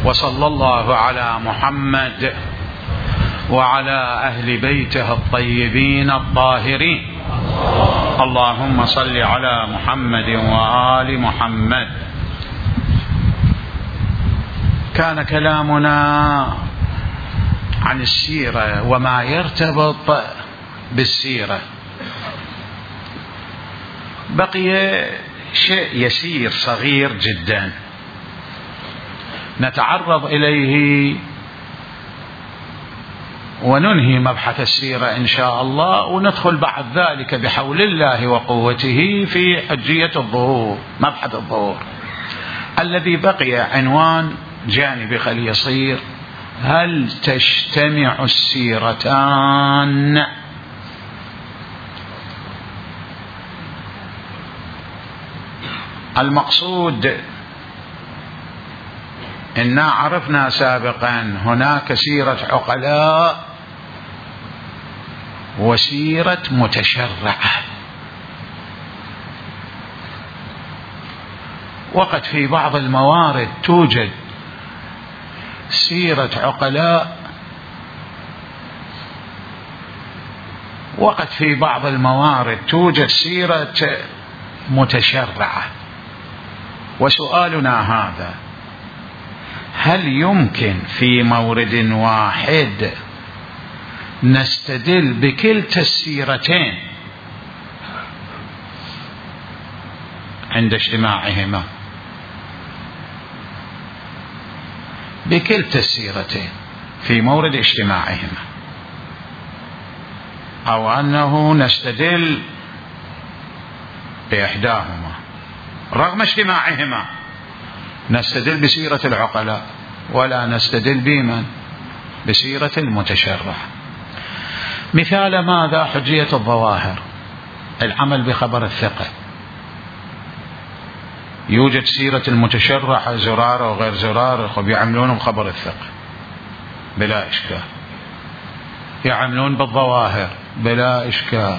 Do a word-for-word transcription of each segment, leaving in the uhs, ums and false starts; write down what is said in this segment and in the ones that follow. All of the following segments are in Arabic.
وصلى الله على محمد وعلى أهل بيته الطيبين الطاهرين. اللهم صل على محمد وآل محمد. كان كلامنا عن السيرة وما يرتبط بالسيرة. بقي شيء يسير صغير جدا نتعرض إليه وننهي مبحث السيرة إن شاء الله، وندخل بعد ذلك بحول الله وقوته في حجية الظهور، مبحث الظهور الذي بقي عنوان جانبي خلي يصير: هل تجتمع السيرتان؟ المقصود إنا عرفنا سابقا هناك سيرة عقلاء وسيرة متشرعة، وقد في بعض الموارد توجد سيرة عقلاء، وقد في بعض الموارد توجد سيرة متشرعة. وسؤالنا هذا: هل يمكن في مورد واحد نستدل بكلتا السيرتين عند اجتماعهما؟ بكلتا السيرتين في مورد اجتماعهما، أو أنه نستدل بإحداهما رغم اجتماعهما، نستدل بسيرة العقلاء ولا نستدل بمن؟ بسيرة المتشرع. مثال ماذا؟ حجية الظواهر، العمل بخبر الثقة. يوجد سيرة المتشرع زرارة وغير زرارة ويعملون بخبر الثقة بلا إشكال، يعملون بالظواهر بلا إشكال،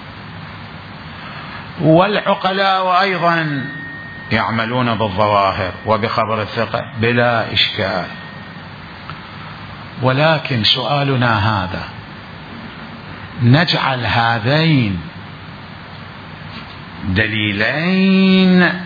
والعقلاء أيضا يعملون بالظواهر وبخبر الثقة بلا إشكال. ولكن سؤالنا هذا: نجعل هذين دليلين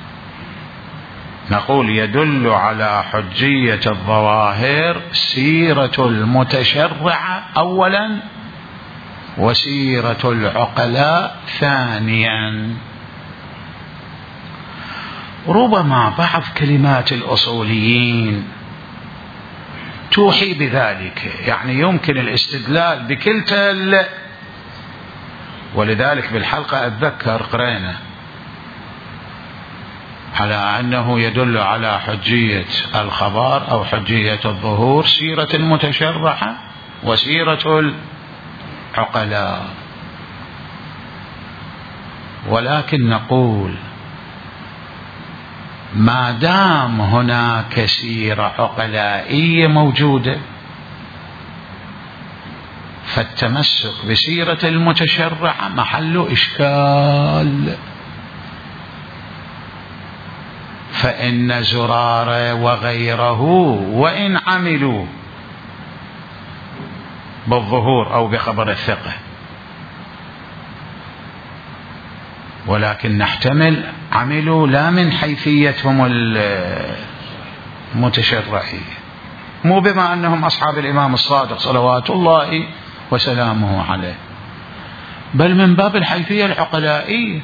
نقول يدل على حجية الظواهر سيرة المتشرع أولا وسيرة العقلاء ثانيا. ربما بعض كلمات الأصوليين توحي بذلك، يعني يمكن الاستدلال بكلتا، ولذلك بالحلقة أتذكر قرينا على أنه يدل على حجية الخبر أو حجية الظهور سيرة المتشرعة وسيرة العقلاء. ولكن نقول ما دام هناك سيرة عقلائية موجودة فالتمسك بسيرة المتشرع محل إشكال، فإن زرارة وغيره وإن عملوا بالظهور أو بخبر الثقة، ولكن نحتمل عملوا لا من حيثيتهم المتشرعية، مو بما أنهم أصحاب الإمام الصادق صلوات الله وسلامه عليه، بل من باب الحيثية العقلائية.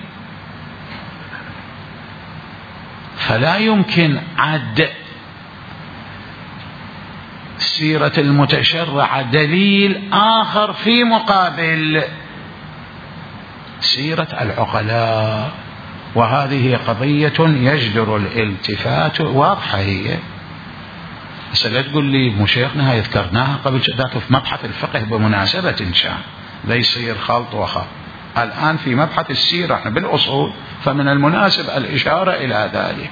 فلا يمكن عد سيرة المتشرع دليل آخر في مقابل سيرة العقلاء، وهذه قضية يجدر الالتفات. واضحة هي، بس لا تقول لي مو شيخنا هاي ذكرناها قبل ذاك في مبحث الفقه بمناسبة إن شاء لا يصير خلط وخلط. الآن في مبحث السيرة احنا بالأصول، فمن المناسب الإشارة إلى ذلك.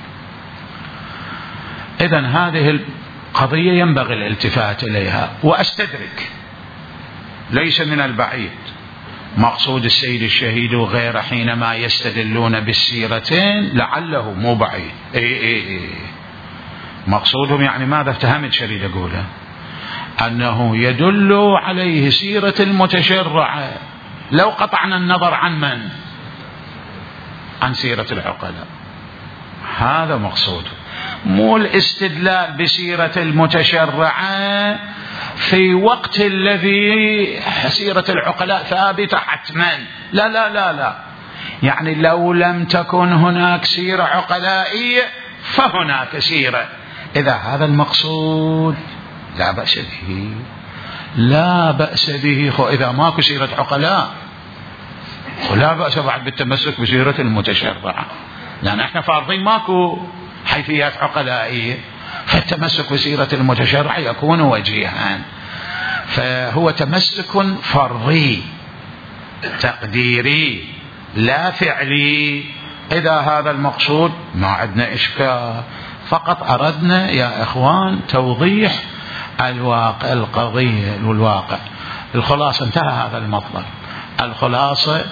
إذن هذه القضية ينبغي الالتفات إليها. وأستدرك ليس من البعيد مقصود السيد الشهيد وغيره حينما يستدلون بالسيرتين، لعله مو بعيد. إيه إيه إيه مقصودهم يعني ماذا؟ افتهمت شريد أقوله أنه يدل عليه سيرة المتشرع لو قطعنا النظر عن من؟ عن سيرة العقلاء. هذا مقصود، مو الاستدلال بسيرة المتشرع في وقت الذي سيرة العقلاء ثابتة حتما. لا لا لا لا، يعني لو لم تكن هناك سيرة عقلائية فهناك سيرة. إذا هذا المقصود لا بأس به، لا بأس به. إذا ماكو سيرة عقلاء لا بأس بعد بالتمسك بسيرة المتشرعة، لأن احنا فارضين ماكو حيثيات عقلائية، فالتمسك بسيرة المتشرع يكون وجيها. فهو تمسك فرضي تقديري لا فعلي. إذا هذا المقصود ما عندنا إشكال، فقط أردنا يا إخوان توضيح الواقع القضية والواقع. الخلاصة انتهى هذا المطلب. الخلاصة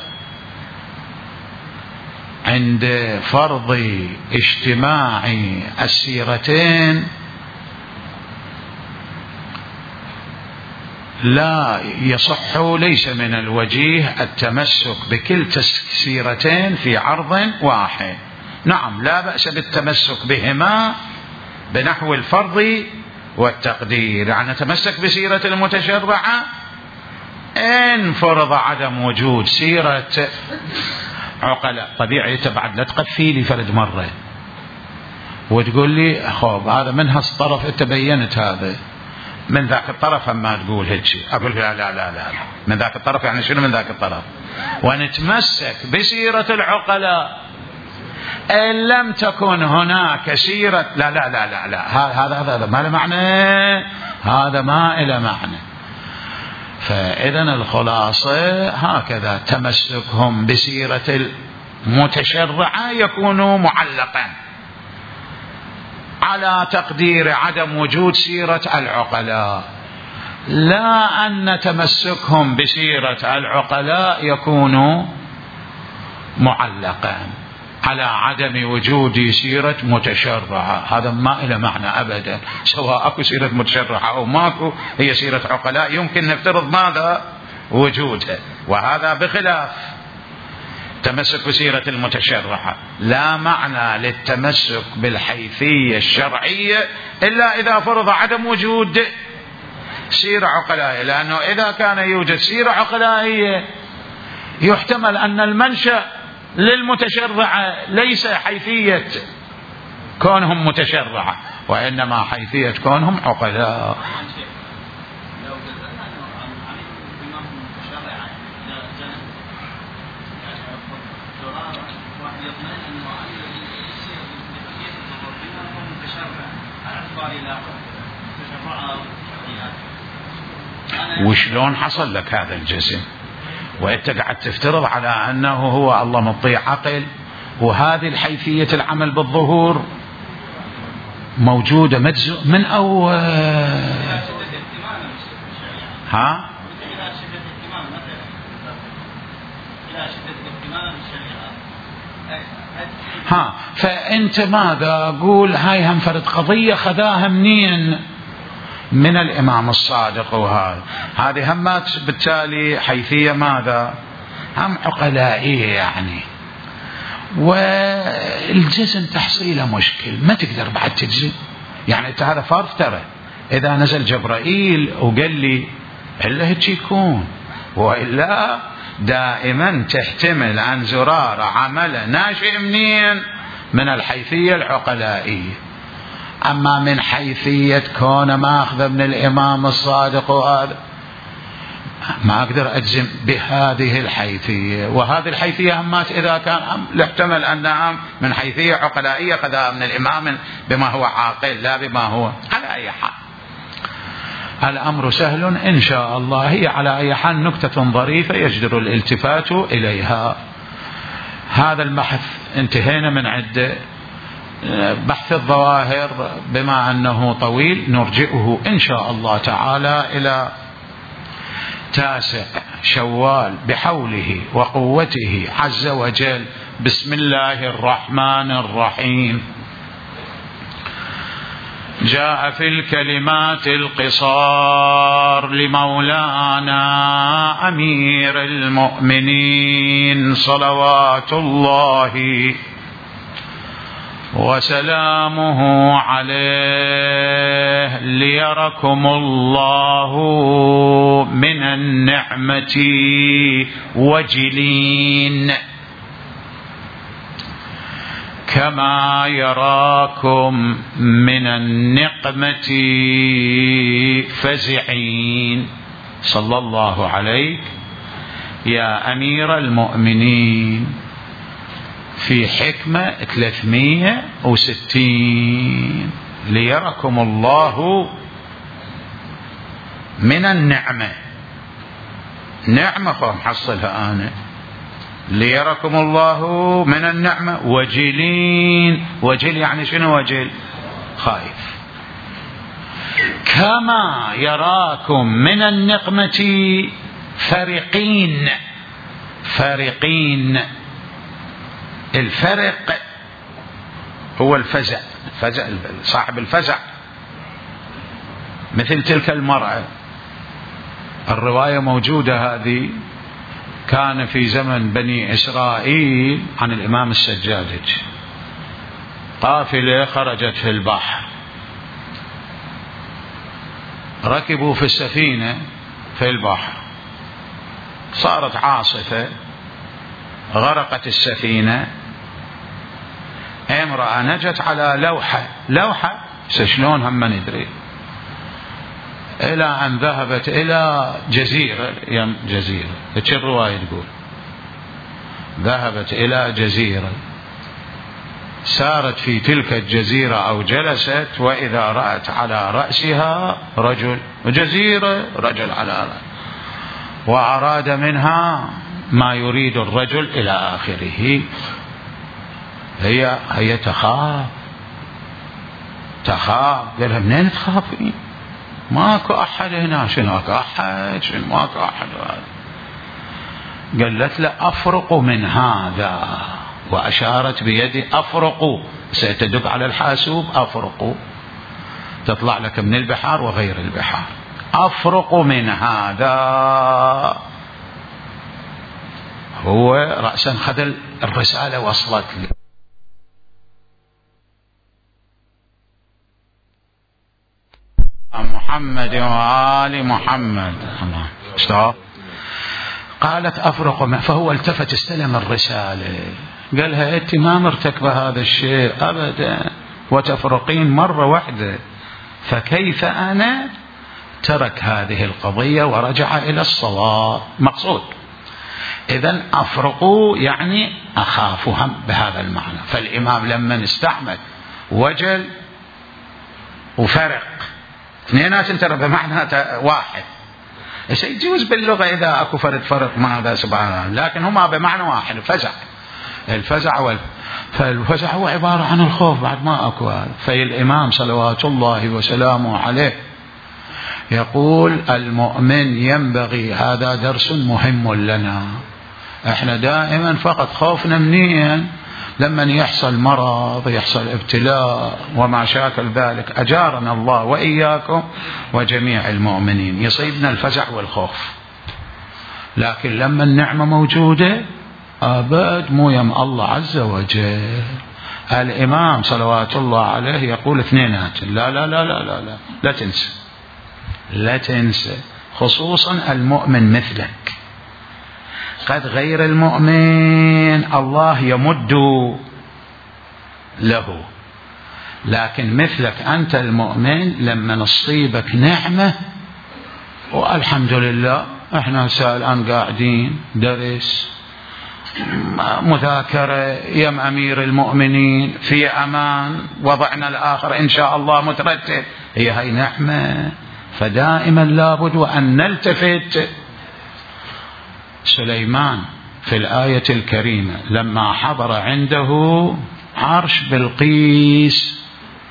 عند فرض اجتماع السيرتين لا يصح، ليس من الوجيه التمسك بكلتا السيرتين في عرض واحد. نعم لا بأس بالتمسك بهما بنحو الفرض والتقدير، يعني نتمسك بسيرة المتشرعة إن فرض عدم وجود سيرة عقلاء. طبيعي تبعد لا تقفي لي فرد مرة وتقول لي خوب هذا من هالطرف انت بينت هذا، من ذاك الطرف اما تقول هيك شيء، اقول لا لا لا لا من ذاك الطرف يعني شنو من ذاك الطرف؟ ونتمسك بسيرة العقلاء إن لم تكن هناك سيرة. لا لا لا لا, لا. هذا هذا هذا ما له معنى، هذا ما له معنى. فإذن الخلاصة هكذا تمسكهم بسيرة المتشرعة يكون معلقا على تقدير عدم وجود سيرة العقلاء، لا أن تمسكهم بسيرة العقلاء يكون معلقا على عدم وجود سيرة متشرعة. هذا ما له معنى أبدا، سواء أكو سيرة متشرعة أو ماكو، هي سيرة عقلاء يمكن نفترض ماذا؟ وجودها. وهذا بخلاف تمسك بسيرة المتشرعة. لا معنى للتمسك بالحيثية الشرعية إلا إذا فرض عدم وجود سيرة عقلائية، لأنه إذا كان يوجد سيرة عقلائية يحتمل أن المنشأ للمتشرعة ليس حيثية كونهم متشرعة، وإنما حيثية كونهم عقلاء. وشلون حصل لك هذا الجسم وانت قاعد تفترض على انه هو الله مطيع عقل، وهذه الحيثية العمل بالظهور موجودة مجزء من اول. ها ها فانت ماذا اقول؟ هاي هم فرد قضية خذاها منين؟ من الإمام الصادق. وهذا هذه همات بالتالي حيثية ماذا؟ هم عقلائية يعني. والجزم تحصيله مشكل، ما تقدر بعد تجزم. يعني انت هذا فرض، ترى إذا نزل جبرائيل وقال لي إلا هيك يكون، وإلا دائما تحتمل عن زرار عمله ناشئ منين؟ من الحيثية العقلائية. أما من حيثية كون ما أخذ من الإمام الصادق وهذا ما أقدر أجزم بهذه الحيثية. وهذه الحيثية همات إذا كان يحتمل أنها من حيثية عقلائية خذها من الإمام بما هو عاقل لا بما هو. على أي حال الأمر سهل إن شاء الله. هي على أي حال نكتة ظريفة يجدر الالتفات إليها. هذا البحث انتهينا من عدة. بحث الظواهر بما أنه طويل نرجئه إن شاء الله تعالى إلى تاسع شوال بحوله وقوته عز وجل. بسم الله الرحمن الرحيم. جاء في الكلمات القصار لمولانا أمير المؤمنين صلوات الله وسلامه عليه: ليركم الله من النعمة وجلين كما يراكم من النقمة فزعين. صلى الله عليك يا أمير المؤمنين. في حكمة ثلاثمائة وستين: ليركم الله من النعمة. نعمة خو محصلها أنا. ليركم الله من النعمة وجلين. وجل يعني شنو وجل؟ خايف. كما يراكم من النقمة فرقين. فرقين. الفرق هو الفزع. الفزع صاحب الفزع، مثل تلك المرأة. الرواية موجودة هذه، كان في زمن بني إسرائيل عن الإمام السجادج، قافلة خرجت في البحر، ركبوا في السفينة في البحر، صارت عاصفة، غرقت السفينة. امرأة نجت على لوحة، لوحة شلون هم ما ندري، إلى أن ذهبت إلى جزيرة، يم جزيرة، ايش الرواية تقول؟ ذهبت إلى جزيرة، سارت في تلك الجزيرة أو جلست، وإذا رأت على رأسها رجل، وجزيرة رجل على رأس، وأراد منها ما يريد الرجل إلى آخره. هي هي تخاف تخاف قالها: منين تخافين؟ ماكو أحد هنا. شنو ماكو أحد؟ شنو ماكو أحد؟ قالت له: أفرق من هذا، وأشارت بيدي: أفرق، ستدق على الحاسوب، أفرق، تطلع لك من البحار وغير البحار. أفرق من هذا. هو رأسا خذ الرسالة، وصلت لي. محمد وآل محمد. الله. قالت: أفرق. فهو التفت استلم الرسالة، قالها: أنت ما مرتكبة هذا الشيء أبدا، وتفرقين مرة واحدة، فكيف أنا؟ ترك هذه القضية ورجع إلى الصواب. مقصود إذن أفرقوا يعني أخافهم بهذا المعنى. فالإمام لما استعمل وجل وفرق، اثنينات ترى بمعنى واحد، يجوز باللغة إذا أكو فرد فرق ما هذا سبحانه، لكن هما بمعنى واحد. الفزع الفزع وال... فالفزع هو عبارة عن الخوف بعد ما أكو هذا. فالإمام صلوات الله وسلامه عليه يقول: المؤمن ينبغي، هذا درس مهم لنا، احنا دائما فقط خوفنا منين؟ لما يحصل مرض، يحصل ابتلاء وما شاكل ذلك، أجارنا الله وإياكم وجميع المؤمنين، يصيبنا الفزع والخوف. لكن لما النعمة موجودة أبد مو يم الله عز وجل. الإمام صلوات الله عليه يقول اثنينات، لا لا لا لا لا لا, لا تنسى، لا تنسى، خصوصا المؤمن مثلك. قد غير المؤمن الله يمد له، لكن مثلك أنت المؤمن لما نصيبك نعمة والحمد لله، احنا هسه الآن قاعدين درس مذاكرة يم أمير المؤمنين في أمان، وضعنا الآخر إن شاء الله مترتب، هي هاي نعمة. فدائما لابد وأن نلتفت. سليمان في الآية الكريمة لما حضر عنده عرش بلقيس،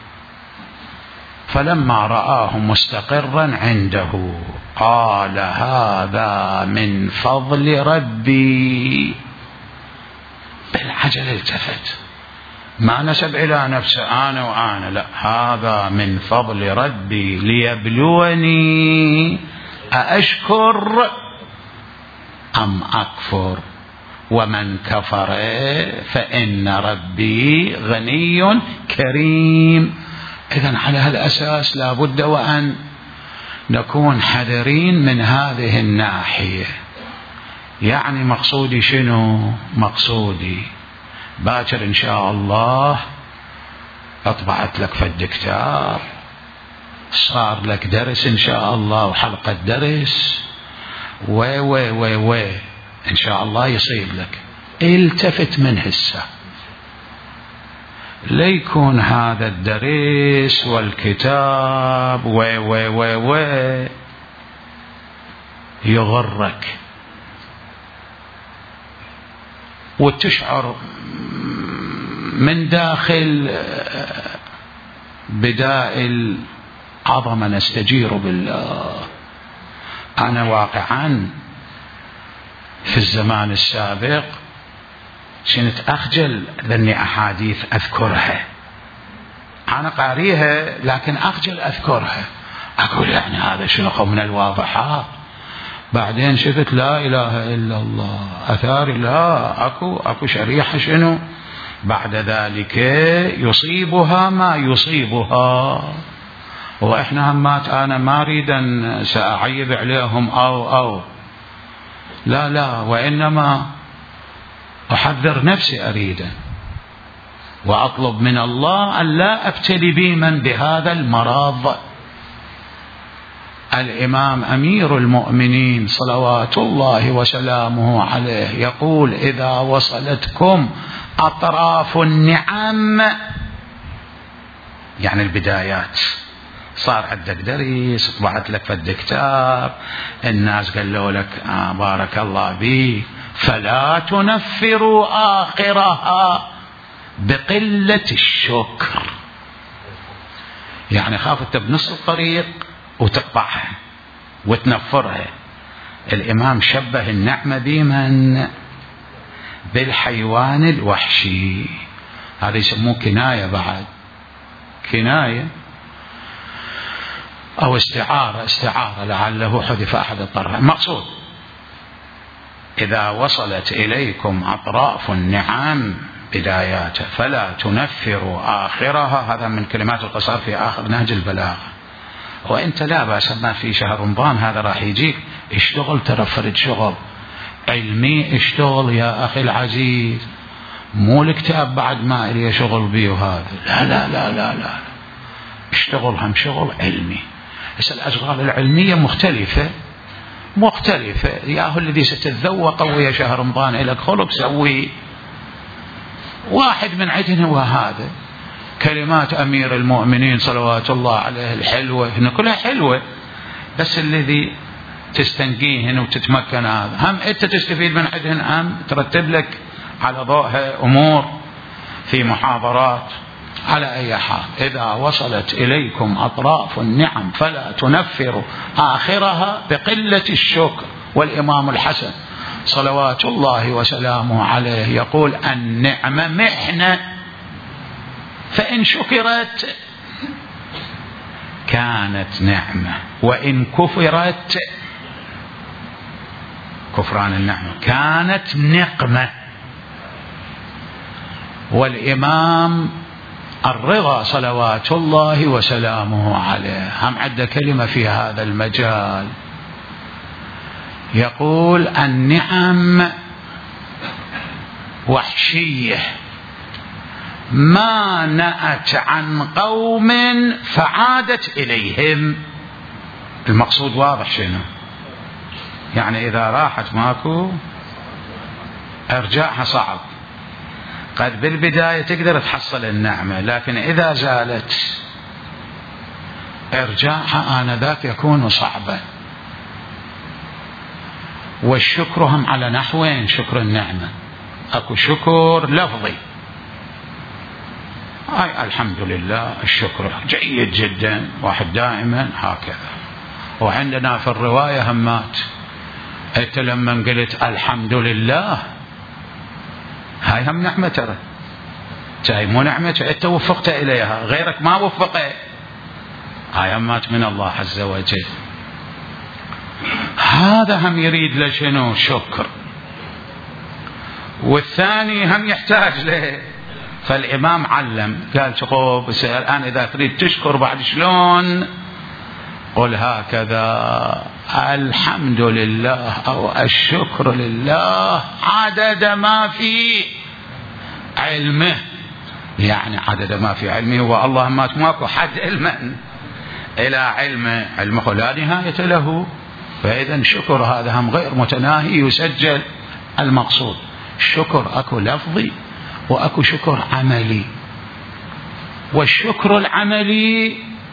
فلما رآه مستقرا عنده قال: هذا من فضل ربي. بالعجل التفت، ما نسب إلى نفسه أنا وأنا، لا، هذا من فضل ربي ليبلوني أأشكر أم أكفر، ومن كفر فإن ربي غني كريم. إذن على هالأساس لا بد وأن نكون حذرين من هذه الناحية. يعني مقصودي شنو؟ مقصودي باكر إن شاء الله أطبعت لك فد كتاب، صار لك درس إن شاء الله وحلقة درس و و و و إن شاء الله يصيب لك. التفت من هسه ليكون هذا الدرس والكتاب و و و و يغرك وتشعر من داخل بداء العظمة نستجير بالله. أنا واقعا في الزمان السابق كنت أخجل لأني أحاديث أذكرها، أنا قاريها لكن أخجل أذكرها، أقول يعني هذا شنو من الواضحات. بعدين شفت لا إله إلا الله أثاري، لا أكو أكو شريحة شنو بعد ذلك يصيبها ما يصيبها. وإحنا همات أنا ما أريد أن سأعيب عليهم أو أو لا لا، وإنما أحذر نفسي أريد وأطلب من الله أن لا أبتلي بمن بهذا المرض. الإمام أمير المؤمنين صلوات الله وسلامه عليه يقول إذا وصلتكم أطراف النعم، يعني البدايات، صار عندك درس، طبعت لك فد كتاب، الناس قالوا لك آه بارك الله بي، فلا تنفروا آخرها بقلة الشكر. يعني خاف انت بنص الطريق وتقطعها وتنفرها. الإمام شبه النعمة بمن؟ بالحيوان الوحشي. هذا يسموه كناية، بعد كناية أو استعارة، استعارة لعله حذف أحد الطرفين. مقصود إذا وصلت إليكم أطراف النعم بداياته فلا تنفروا آخرها. هذا من كلمات القصار في آخر نهج البلاغة. وانت لا بأس ما في شهر رمضان هذا راح يجيك، اشتغل، ترفرد شغل علمي، اشتغل يا أخي العزيز، مو الكتاب بعد ما إلي شغل بيه هذا، لا لا لا لا لا، اشتغل هم شغل علمي. بس الأشغال العلمية مختلفة مختلفة. ياهو الذي ستتذوق ويا شهر رمضان إلك خلق سوي واحد من عندنا، وهذا كلمات أمير المؤمنين صلوات الله عليه الحلوة، هنا كلها حلوة، بس الذي تستنقيه وتتمكن هذا هم أنت تستفيد من عندهن، هم ترتب لك على ضوءها أمور في محاضرات. على أي حال إذا وصلت إليكم أطراف النعم فلا تنفروا آخرها بقلة الشكر. والإمام الحسن صلوات الله وسلامه عليه يقول النعمة محنة، فإن شكرت كانت نعمة، وإن كفرت، كفران النعمة، كانت نقمة. والإمام الرضا صلوات الله وسلامه عليه هم عد كلمة في هذا المجال، يقول النعم وحشية ما نأت عن قوم فعادت إليهم. المقصود واضح شنو؟ يعني إذا راحت ماكو إرجاعها صعب. قد بالبداية تقدر تحصل النعمة، لكن إذا زالت إرجاعها آنذاك يكون صعبا. والشكر هم على نحوين، شكر النعمة، أكو شكر لفظي، أي الحمد لله، الشكر جيد جدا، واحد دائما هكذا. وعندنا في الرواية همات أنت لما قلت الحمد لله هاي هم نعمة ترى، هاي مو نعمة، أنت وفقت إليها، غيرك ما وفقه. هاي أمات من الله عز وجل. هذا هم يريد له شنو؟ شكر. والثاني هم يحتاج له. فالإمام علم قال شقوب الآن إذا تريد تشكر بعد شلون؟ قل هكذا: الحمد لله أو الشكر لله عدد ما في علمه. يعني عدد ما في علمه، والله ما ماكو حد علما إلى علمه، علمه لا نهاية له. فإذا شكر هذا هم غير متناهي يسجل. المقصود الشكر أكو لفظي وأكو شكر عملي. والشكر العملي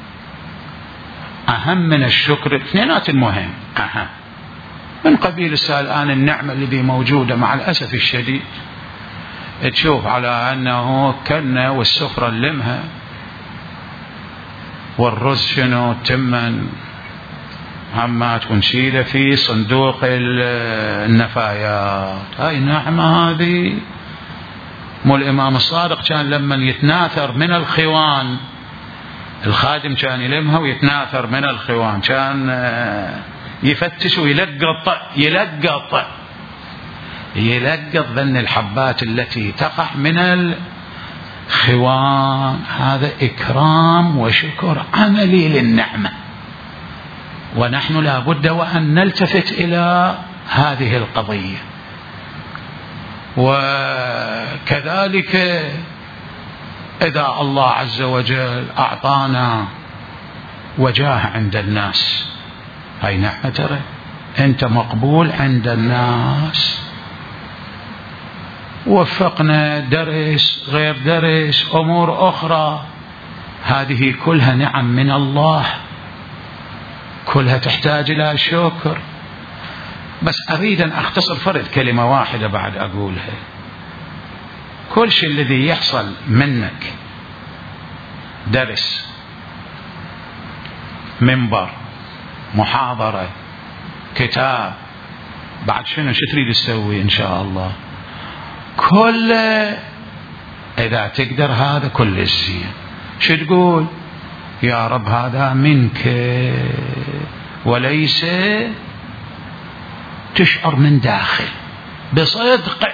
أهم من الشكر، اثنينات المهم أهم. من قبيل الآن النعمة الذي موجودة مع الأسف الشديد تشوف على أنه كنا والسفرة اللمها والرز شنو تمن عما تكون شيلة في صندوق النفايات. هاي نعمة هذه. مو الإمام الصادق كان لما يتناثر من الخوان، الخادم كان يلمها ويتناثر من الخوان، كان يفتش ويلقط يلقط يلقط ذن الحبات التي تقع من الخوان. هذا إكرام وشكر عملي للنعمة. ونحن لا بد وأن نلتفت إلى هذه القضية. وكذلك إذا الله عز وجل أعطانا وجاه عند الناس، هاي نعمة ترى، أنت مقبول عند الناس. وفقنا درس غير درس أمور أخرى، هذه كلها نعم من الله، كلها تحتاج إلى شكر. بس أريد أن أختصر فرد كلمة واحدة بعد أقولها. كل شيء الذي يحصل منك، درس، منبر، محاضرة، كتاب، بعد شنو شو تريد تسوي إن شاء الله؟ كل إذا تقدر هذا كل الزين. شو تقول؟ يا رب هذا منك، وليس تشعر من داخل بصدق.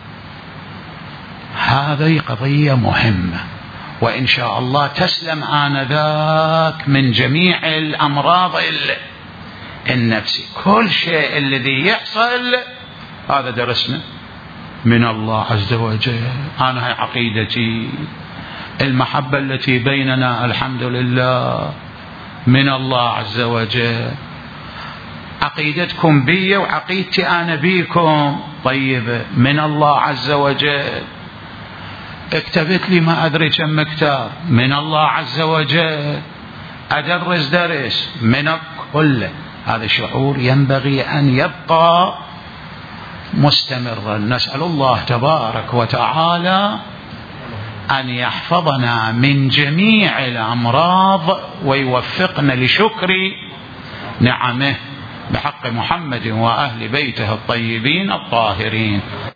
هذه قضية مهمة، وإن شاء الله تسلم آنذاك من جميع الأمراض النفسية. كل شيء الذي يحصل هذا درسنا من الله عز وجل. أنا هاي عقيدتي، المحبة التي بيننا الحمد لله من الله عز وجل. عقيدتكم بي وعقيدتي أنا بيكم طيبة من الله عز وجل. اكتبت لي ما أدري كم كتاب من الله عز وجل. أدرس درس من كل هذا شعور ينبغي أن يبقى مستمرا. نسأل الله تبارك وتعالى أن يحفظنا من جميع الأمراض ويوفقنا لشكر نعمه بحق محمد وأهل بيته الطيبين الطاهرين.